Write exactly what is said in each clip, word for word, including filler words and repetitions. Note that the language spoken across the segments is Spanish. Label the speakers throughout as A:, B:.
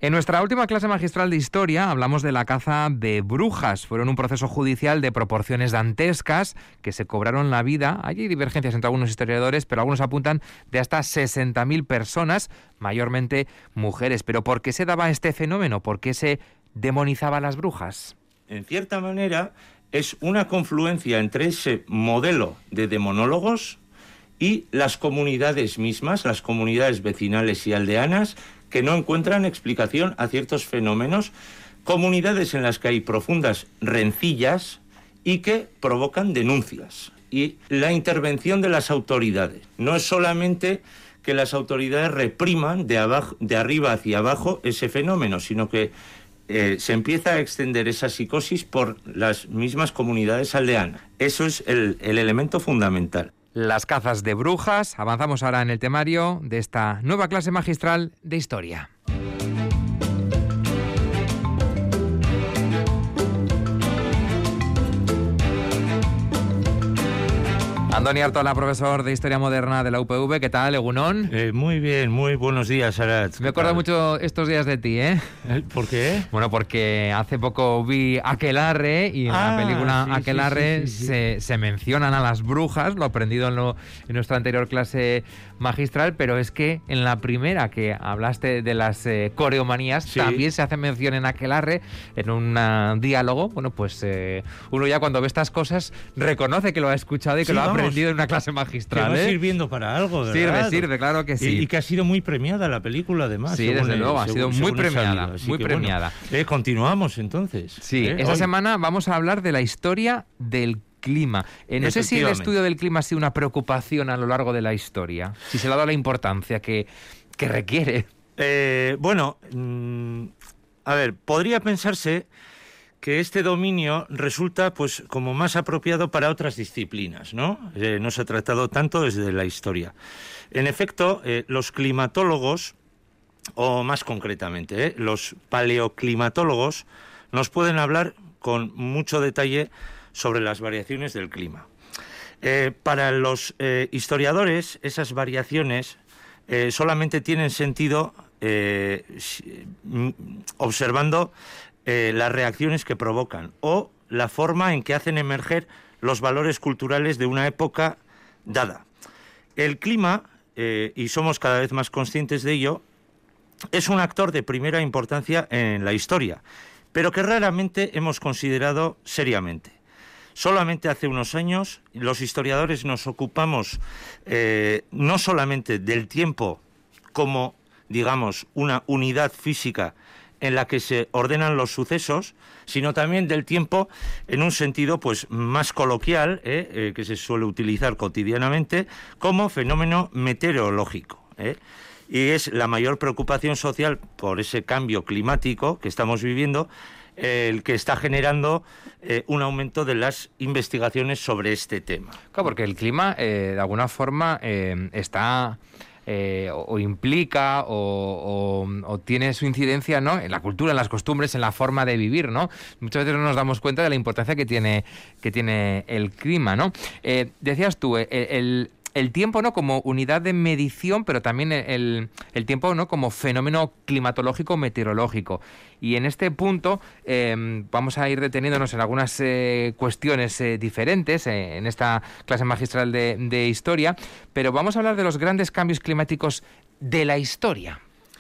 A: En nuestra última clase magistral de historia hablamos de la caza de brujas. Fueron un proceso judicial de proporciones dantescas que se cobraron la vida. Hay divergencias entre algunos historiadores, pero algunos apuntan de hasta sesenta mil personas, mayormente mujeres. ¿Pero por qué se daba este fenómeno? ¿Por qué se demonizaba a las brujas?
B: En cierta manera, es una confluencia entre ese modelo de demonólogos y las comunidades mismas, las comunidades vecinales y aldeanas, que no encuentran explicación a ciertos fenómenos, comunidades en las que hay profundas rencillas y que provocan denuncias. Y la intervención de las autoridades. No es solamente que las autoridades repriman de, abajo, de arriba hacia abajo ese fenómeno, sino que eh, se empieza a extender esa psicosis por las mismas comunidades aldeanas. Eso es el, el elemento fundamental.
A: Las cazas de brujas. Avanzamos ahora en el temario de esta nueva clase magistral de historia. Andoni Artola, profesor de Historia Moderna de la U P V. ¿Qué tal, Egunon?
B: Eh, muy bien, muy buenos días, Arat.
A: Me acuerdo mucho estos días de ti, ¿eh?
B: ¿Por qué?
A: Bueno, porque hace poco vi Aquelarre y en ah, la película sí, Aquelarre sí, sí, sí, sí. Se, se mencionan a las brujas, lo aprendido en, lo, en nuestra anterior clase magistral, pero es que en la primera que hablaste de las eh, coreomanías, sí. También se hace mención en Aquelarre, en un uh, diálogo. Bueno, pues eh, uno ya cuando ve estas cosas reconoce que lo ha escuchado y que sí, lo ha aprendido en una clase magistral.
B: Que va
A: ¿eh?
B: sirviendo para algo, ¿verdad?
A: Sirve, sirve, claro que sí.
B: Y, y que ha sido muy premiada la película, además.
A: Sí, desde luego, ha sido muy premiada, muy premiada.
B: Bueno, eh, continuamos, entonces.
A: Sí,
B: ¿eh?
A: esta
B: Hoy.
A: semana vamos a hablar de la historia del clima. Eh, no sé si el estudio del clima ha sido una preocupación a lo largo de la historia, si se le ha dado la importancia que, que requiere.
B: Eh, bueno, mmm, a ver, podría pensarse que este dominio resulta pues como más apropiado para otras disciplinas, ¿no? Eh, no se ha tratado tanto desde la historia. En efecto, eh, los climatólogos, o más concretamente, eh, los paleoclimatólogos, nos pueden hablar con mucho detalle sobre las variaciones del clima. Eh, para los eh, historiadores, esas variaciones eh, solamente tienen sentido eh, observando Eh, las reacciones que provocan o la forma en que hacen emerger los valores culturales de una época dada. El clima, eh, y somos cada vez más conscientes de ello, es un actor de primera importancia en la historia, pero que raramente hemos considerado seriamente. Solamente hace unos años los historiadores nos ocupamos eh, no solamente del tiempo como, digamos, una unidad física en la que se ordenan los sucesos, sino también del tiempo en un sentido pues más coloquial, ¿eh? Eh, que se suele utilizar cotidianamente, como fenómeno meteorológico, ¿eh? Y es la mayor preocupación social por ese cambio climático que estamos viviendo, eh, el que está generando eh, un aumento de las investigaciones sobre este tema.
A: Claro, porque el clima, eh, de alguna forma, eh, está... Eh, o, o implica o, o, o tiene su incidencia, ¿no?, en la cultura, en las costumbres, en la forma de vivir, ¿no? Muchas veces no nos damos cuenta de la importancia que tiene, que tiene el clima, ¿no? Eh, decías tú, el, el, el tiempo, ¿no?, como unidad de medición, pero también el, el tiempo, ¿no?, como fenómeno climatológico meteorológico. Y en este punto eh, vamos a ir deteniéndonos en algunas eh, cuestiones eh, diferentes eh, en esta clase magistral de, de historia, pero vamos a hablar de los grandes cambios climáticos de la historia.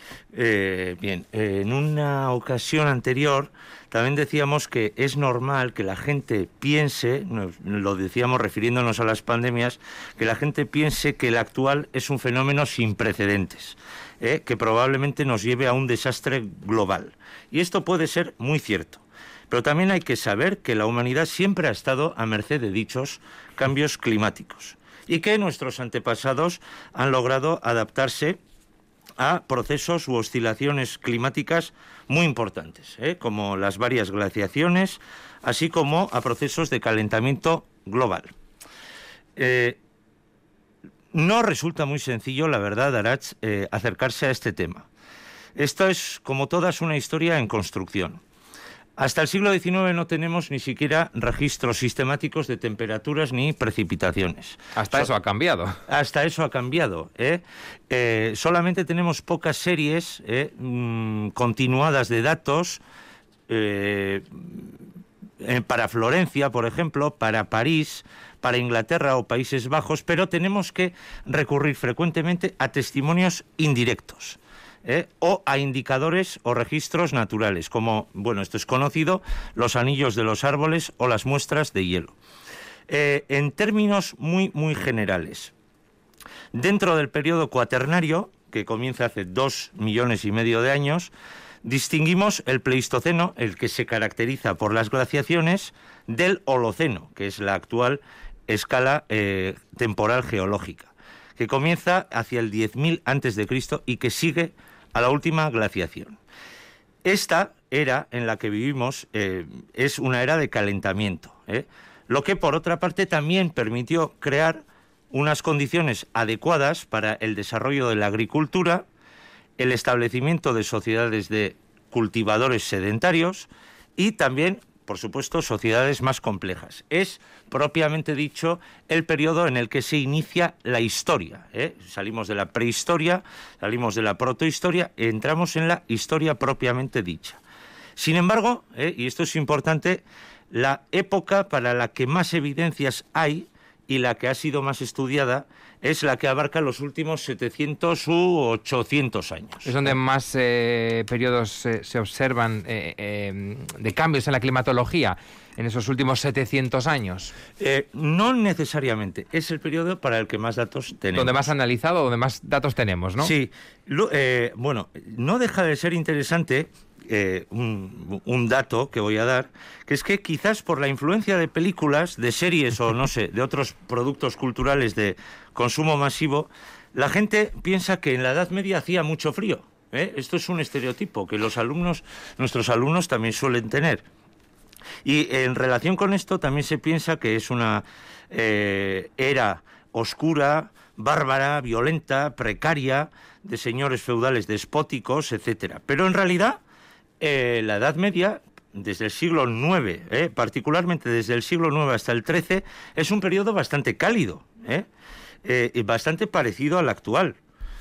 B: Eh, bien, eh, en una ocasión anterior también decíamos que es normal que la gente piense, nos, lo decíamos refiriéndonos a las pandemias, que la gente piense que el actual es un fenómeno sin precedentes, eh, que probablemente nos lleve a un desastre global. Y esto puede ser muy cierto. Pero también hay que saber que la humanidad siempre ha estado a merced de dichos cambios climáticos y que nuestros antepasados han logrado adaptarse a procesos u oscilaciones climáticas muy importantes, ¿eh? como las varias glaciaciones, así como a procesos de calentamiento global. Eh, no resulta muy sencillo, la verdad, Aratz, eh, acercarse a este tema. Esto es, como todas, una historia en construcción. Hasta el siglo diecinueve no tenemos ni siquiera registros sistemáticos de temperaturas ni precipitaciones.
A: Hasta so- eso ha cambiado.
B: Hasta eso ha cambiado. ¿eh? Eh, solamente tenemos pocas series eh, mmm, continuadas de datos eh, eh, para Florencia, por ejemplo, para París, para Inglaterra o Países Bajos, pero tenemos que recurrir frecuentemente a testimonios indirectos. ¿Eh? o a indicadores o registros naturales, como, bueno, esto es conocido, los anillos de los árboles o las muestras de hielo. Eh, en términos muy, muy generales, dentro del periodo cuaternario, que comienza hace dos millones y medio de años, distinguimos el Pleistoceno, el que se caracteriza por las glaciaciones, del Holoceno, que es la actual escala eh, temporal geológica, que comienza hacia el diez mil antes de Cristo y que sigue a la última glaciación. Esta era en la que vivimos eh, es una era de calentamiento, ¿eh? lo que por otra parte también permitió crear unas condiciones adecuadas para el desarrollo de la agricultura, el establecimiento de sociedades de cultivadores sedentarios y también, por supuesto, sociedades más complejas. Es, propiamente dicho, el periodo en el que se inicia la historia. ¿eh? Salimos de la prehistoria, salimos de la protohistoria, entramos en la historia propiamente dicha. Sin embargo, ¿eh? y esto es importante, la época para la que más evidencias hay y la que ha sido más estudiada es la que abarca los últimos setecientos u ochocientos años.
A: Es donde más eh, periodos eh, se observan eh, eh, de cambios en la climatología, en esos últimos setecientos años.
B: Eh, no necesariamente, es el periodo para el que más datos tenemos.
A: Donde más analizado, donde más datos tenemos, ¿no?
B: Sí, lo, eh, bueno, no deja de ser interesante eh, un, un dato que voy a dar, que es que quizás por la influencia de películas, de series o no sé, de otros productos culturales de consumo masivo, la gente piensa que en la Edad Media hacía mucho frío. ¿eh? Esto es un estereotipo que los alumnos, nuestros alumnos también suelen tener. Y en relación con esto también se piensa que es una eh, era oscura, bárbara, violenta, precaria, de señores feudales despóticos, etcétera. Pero en realidad eh, la Edad Media, desde el siglo nueve, eh, particularmente desde el siglo nueve hasta el trece, es un periodo bastante cálido, ¿eh? Eh, y bastante parecido al actual,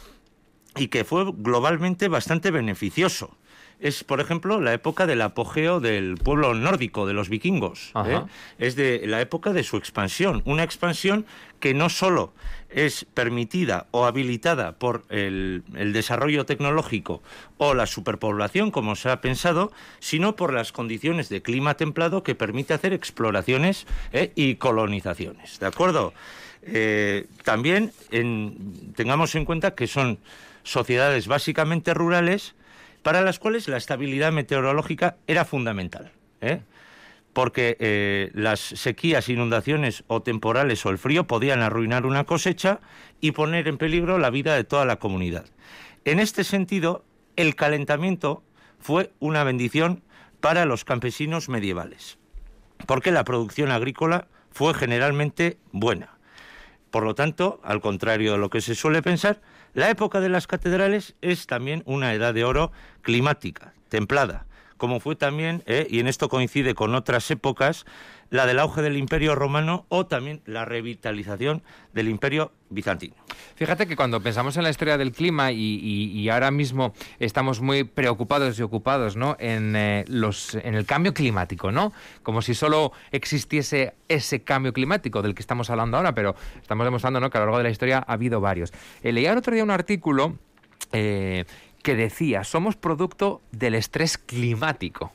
B: y que fue globalmente bastante beneficioso. Es, por ejemplo, la época del apogeo del pueblo nórdico, de los vikingos. ¿eh? Es de la época de su expansión. Una expansión que no solo es permitida o habilitada por el, el desarrollo tecnológico o la superpoblación, como se ha pensado, sino por las condiciones de clima templado que permite hacer exploraciones ¿eh? y colonizaciones. ¿De acuerdo? Eh, también en, tengamos en cuenta que son sociedades básicamente rurales, para las cuales la estabilidad meteorológica era fundamental, ¿eh? porque eh, las sequías, inundaciones o temporales o el frío podían arruinar una cosecha y poner en peligro la vida de toda la comunidad. En este sentido, el calentamiento fue una bendición para los campesinos medievales, porque la producción agrícola fue generalmente buena. Por lo tanto, al contrario de lo que se suele pensar, la época de las catedrales es también una edad de oro climática, templada, como fue también, eh, y en esto coincide con otras épocas, la del auge del Imperio Romano o también la revitalización del Imperio Bizantino.
A: Fíjate que cuando pensamos en la historia del clima y, y, y ahora mismo estamos muy preocupados y ocupados, ¿no? en, eh, los, en el cambio climático, ¿no? Como si solo existiese ese cambio climático del que estamos hablando ahora, pero estamos demostrando, ¿no? que a lo largo de la historia ha habido varios. Eh, leía el otro día un artículo eh, que decía, somos producto del estrés climático.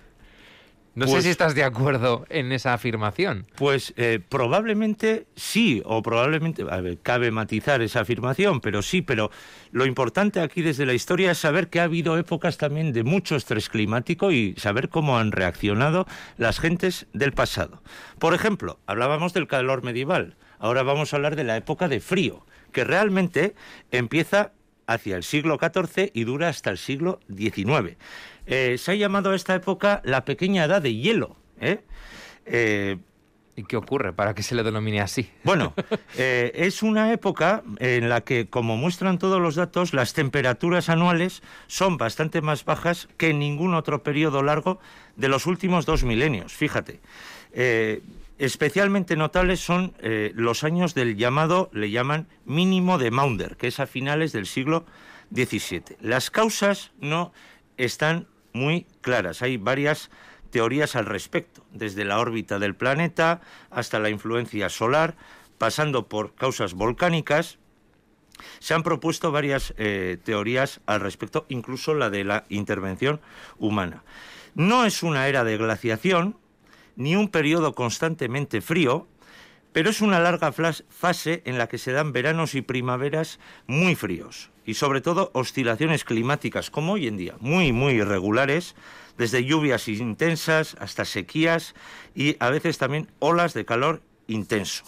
A: No pues, sé si estás de acuerdo en esa afirmación.
B: Pues eh, probablemente sí, o probablemente, a ver, cabe matizar esa afirmación, pero sí, pero lo importante aquí desde la historia es saber que ha habido épocas también de mucho estrés climático y saber cómo han reaccionado las gentes del pasado. Por ejemplo, hablábamos del calor medieval, ahora vamos a hablar de la época de frío, que realmente empieza hacia el siglo catorce y dura hasta el siglo diecinueve. Eh, se ha llamado a esta época la pequeña edad de hielo, ¿eh? Eh,
A: ¿Y qué ocurre para que se le denomine así?
B: Bueno, eh, es una época en la que, como muestran todos los datos, las temperaturas anuales son bastante más bajas que en ningún otro periodo largo de los últimos dos milenios. Fíjate, eh, especialmente notables son eh, los años del llamado, le llaman mínimo de Maunder, que es a finales del siglo diecisiete. Las causas no están muy claras, hay varias teorías al respecto, desde la órbita del planeta hasta la influencia solar, pasando por causas volcánicas. Se han propuesto varias eh, teorías al respecto, incluso la de la intervención humana. No es una era de glaciación, ni un periodo constantemente frío, pero es una larga fase en la que se dan veranos y primaveras muy fríos, y sobre todo oscilaciones climáticas, como hoy en día, muy, muy irregulares, desde lluvias intensas hasta sequías y a veces también olas de calor intenso.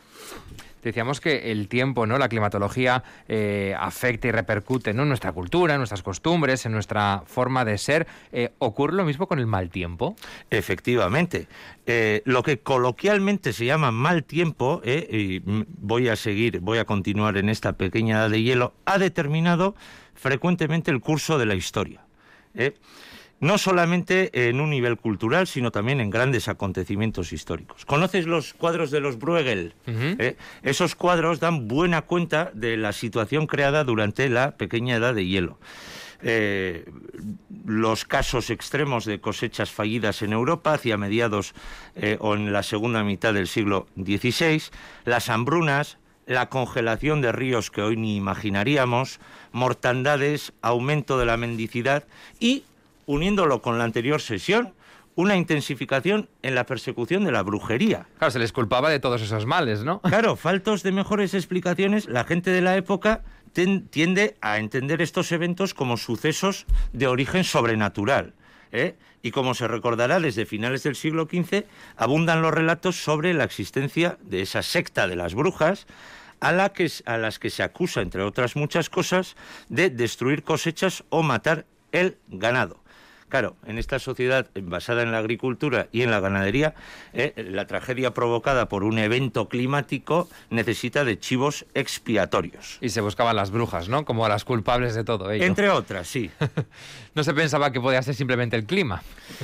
A: Decíamos que el tiempo, ¿no?, la climatología eh, afecta y repercute, ¿no?, en nuestra cultura, en nuestras costumbres, en nuestra forma de ser. Eh, ¿Ocurre lo mismo con el mal tiempo?
B: Efectivamente. Eh, lo que coloquialmente se llama mal tiempo, eh, y voy a seguir, voy a continuar en esta pequeña edad de hielo, ha determinado frecuentemente el curso de la historia. ¿eh? No solamente en un nivel cultural, sino también en grandes acontecimientos históricos. ¿Conoces los cuadros de los Bruegel? Uh-huh. ¿Eh? Esos cuadros dan buena cuenta de la situación creada durante la pequeña edad de hielo. Eh, los casos extremos de cosechas fallidas en Europa hacia mediados eh, o en la segunda mitad del siglo dieciséis, las hambrunas, la congelación de ríos que hoy ni imaginaríamos, mortandades, aumento de la mendicidad y, uniéndolo con la anterior sesión, una intensificación en la persecución de la brujería.
A: Claro, se les culpaba de todos esos males, ¿no?
B: Claro, faltos de mejores explicaciones, la gente de la época ten, tiende a entender estos eventos como sucesos de origen sobrenatural. ¿eh? Y como se recordará, desde finales del siglo quince abundan los relatos sobre la existencia de esa secta de las brujas, a, la que, a las que se acusa, entre otras muchas cosas, de destruir cosechas o matar el ganado. Claro, en esta sociedad basada en la agricultura y en la ganadería, eh, la tragedia provocada por un evento climático necesita de chivos expiatorios.
A: Y se buscaban las brujas, ¿no? Como las culpables de todo ello.
B: Entre otras, sí.
A: ¿No se pensaba que podía ser simplemente el clima?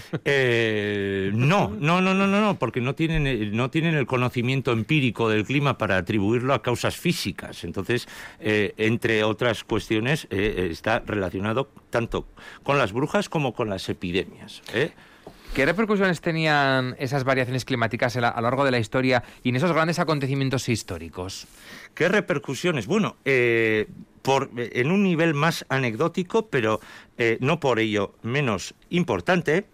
B: Eh, no, no, no, no, no, no, porque no tienen, no tienen el conocimiento empírico del clima para atribuirlo a causas físicas. Entonces, eh, entre otras cuestiones, eh, está relacionado tanto con las brujas como con las las epidemias. ¿eh?
A: ¿Qué repercusiones tenían esas variaciones climáticas a lo largo de la historia y en esos grandes acontecimientos históricos?
B: ¿Qué repercusiones? Bueno, eh, por, en un nivel más anecdótico, pero eh, no por ello menos importante,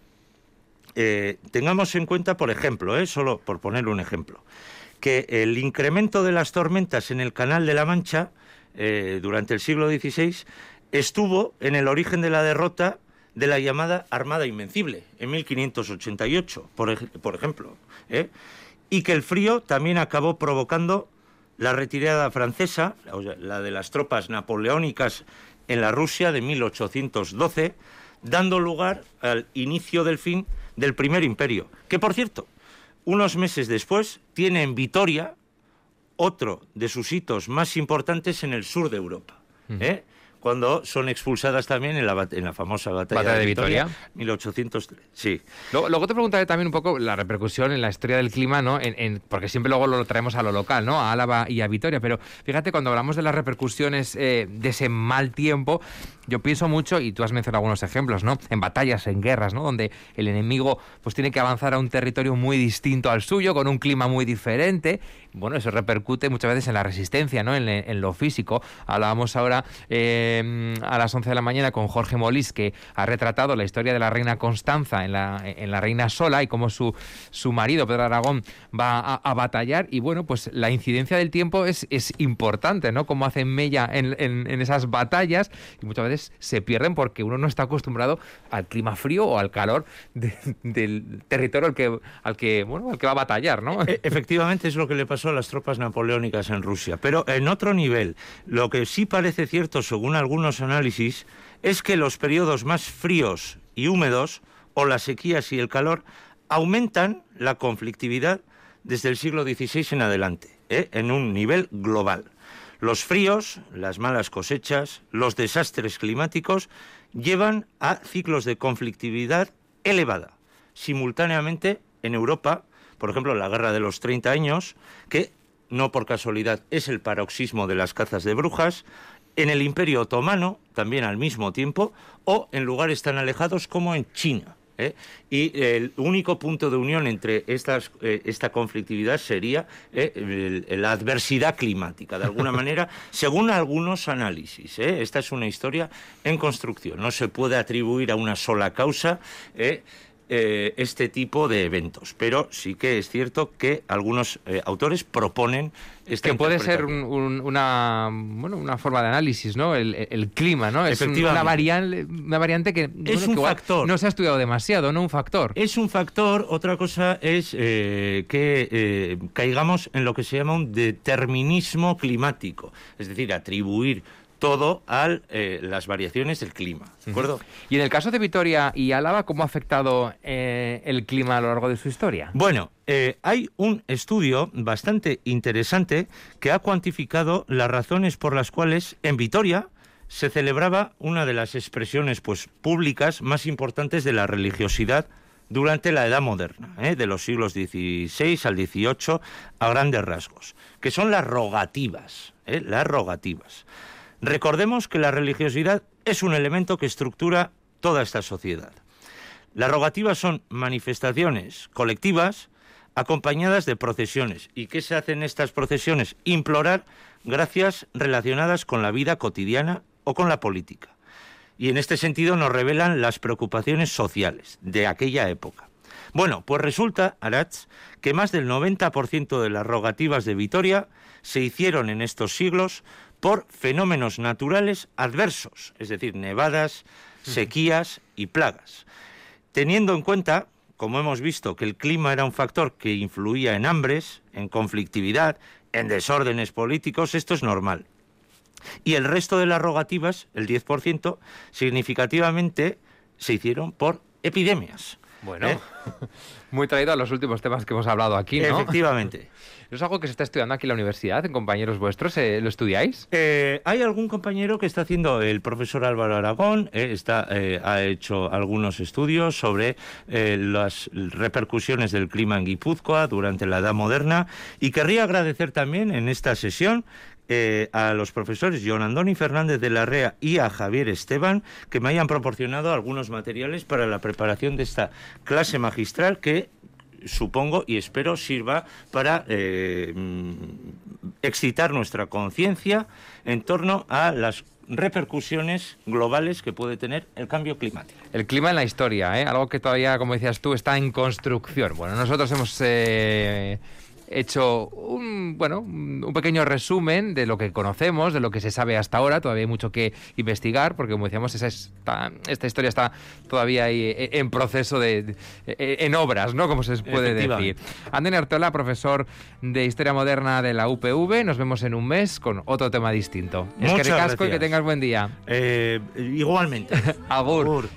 B: eh, tengamos en cuenta, por ejemplo, eh, solo por poner un ejemplo, que el incremento de las tormentas en el Canal de la Mancha eh, durante el siglo dieciséis estuvo en el origen de la derrota de la llamada Armada Invencible, en mil quinientos ochenta y ocho, por, por ejemplo, ¿eh? y que el frío también acabó provocando la retirada francesa, la, la de las tropas napoleónicas en la Rusia de mil ochocientos doce, dando lugar al inicio del fin del Primer Imperio, que, por cierto, unos meses después tiene en Vitoria otro de sus hitos más importantes en el sur de Europa, ¿eh? Uh-huh. Cuando son expulsadas también en la, en la famosa batalla, batalla de, de Vitoria, Vitoria, mil ochocientos tres. Sí.
A: Luego, luego te preguntaré también un poco la repercusión en la historia del clima, ¿no? En, en, porque siempre luego lo traemos a lo local, ¿no? A Álava y a Vitoria. Pero fíjate, cuando hablamos de las repercusiones eh, de ese mal tiempo, yo pienso mucho, y tú has mencionado algunos ejemplos, ¿no? En batallas, en guerras, ¿no? Donde el enemigo pues tiene que avanzar a un territorio muy distinto al suyo, con un clima muy diferente. Bueno, eso repercute muchas veces en la resistencia, ¿no? En, en lo físico. Hablábamos ahora eh, a las once de la mañana con Jorge Molís, que ha retratado la historia de la reina Constanza en la, en la Reina Sola y cómo su, su marido, Pedro Aragón, va a, a batallar. Y bueno, pues la incidencia del tiempo es, es importante, ¿no? Cómo hacen mella en, en, en esas batallas, y muchas veces se pierden porque uno no está acostumbrado al clima frío o al calor de, del territorio al que, al que, bueno, al que va a batallar, ¿no?
B: E- efectivamente es lo que le pasó a las tropas napoleónicas en Rusia. Pero en otro nivel, lo que sí parece cierto, según algunos análisis, es que los periodos más fríos y húmedos, o las sequías y el calor, aumentan la conflictividad desde el siglo dieciséis en adelante, ¿eh? en un nivel global. Los fríos, las malas cosechas, los desastres climáticos llevan a ciclos de conflictividad elevada, simultáneamente en Europa, por ejemplo, la Guerra de los treinta años, que no por casualidad es el paroxismo de las cazas de brujas, en el Imperio Otomano, también al mismo tiempo, o en lugares tan alejados como en China. ¿Eh? Y el único punto de unión entre estas, eh, esta conflictividad sería eh, el, la adversidad climática, de alguna manera, según algunos análisis. ¿eh? Esta es una historia en construcción, no se puede atribuir a una sola causa eh, eh, este tipo de eventos, pero sí que es cierto que algunos eh, autores proponen esta
A: que puede ser un, un, una bueno una forma de análisis, ¿no? El, el clima, ¿no? Es una variante, una variante que,
B: es
A: bueno,
B: un
A: que
B: factor.
A: No se ha estudiado demasiado, ¿no? Un factor.
B: Es un factor. Otra cosa es eh, que eh, caigamos en lo que se llama un determinismo climático, es decir, atribuir todo a eh, las variaciones del clima, ¿de acuerdo?
A: Y en el caso de Vitoria y Álava, ¿cómo ha afectado eh, el clima a lo largo de su historia?
B: Bueno, eh, hay un estudio bastante interesante que ha cuantificado las razones por las cuales en Vitoria se celebraba una de las expresiones pues, públicas más importantes de la religiosidad durante la Edad Moderna, ¿eh? de los siglos dieciséis al dieciocho, a grandes rasgos, que son las rogativas, ¿eh? las rogativas. Recordemos que la religiosidad es un elemento que estructura toda esta sociedad. Las rogativas son manifestaciones colectivas acompañadas de procesiones. ¿Y qué se hace en estas procesiones? Implorar gracias relacionadas con la vida cotidiana o con la política. Y en este sentido nos revelan las preocupaciones sociales de aquella época. Bueno, pues resulta, Arats, que más del noventa por ciento de las rogativas de Vitoria se hicieron en estos siglos por fenómenos naturales adversos, es decir, nevadas, sequías y plagas. Teniendo en cuenta, como hemos visto, que el clima era un factor que influía en hambres, en conflictividad, en desórdenes políticos, esto es normal. Y el resto de las rogativas, el diez por ciento, significativamente se hicieron por epidemias.
A: Bueno,
B: ¿Eh?
A: muy traído a los últimos temas que hemos hablado aquí, ¿no?
B: Efectivamente.
A: ¿Es algo que se está estudiando aquí en la universidad, en compañeros vuestros? ¿Eh, ¿Lo estudiáis?
B: Eh, hay algún compañero que está haciendo, el profesor Álvaro Aragón, eh, está, eh, ha hecho algunos estudios sobre eh, las repercusiones del clima en Guipúzcoa durante la Edad Moderna, y querría agradecer también en esta sesión Eh, a los profesores Joan Andoni Fernández de la Rea y a Javier Esteban, que me hayan proporcionado algunos materiales para la preparación de esta clase magistral que supongo y espero sirva para eh, excitar nuestra conciencia en torno a las repercusiones globales que puede tener el cambio climático.
A: El clima en la historia, ¿eh? Algo que todavía, como decías tú, está en construcción. Bueno, nosotros hemos Eh... hecho un bueno un pequeño resumen de lo que conocemos, de lo que se sabe hasta ahora. Todavía hay mucho que investigar, porque como decíamos, esa esta, esta historia está todavía ahí en proceso de, de en obras, ¿no? Como se puede decir. Ander Artola, profesor de Historia Moderna de la U P V. Nos vemos en un mes con otro tema distinto.
B: Muchas
A: Es que
B: gracias.
A: y que tengas buen día.
B: Eh, igualmente.
A: Agur. Agur.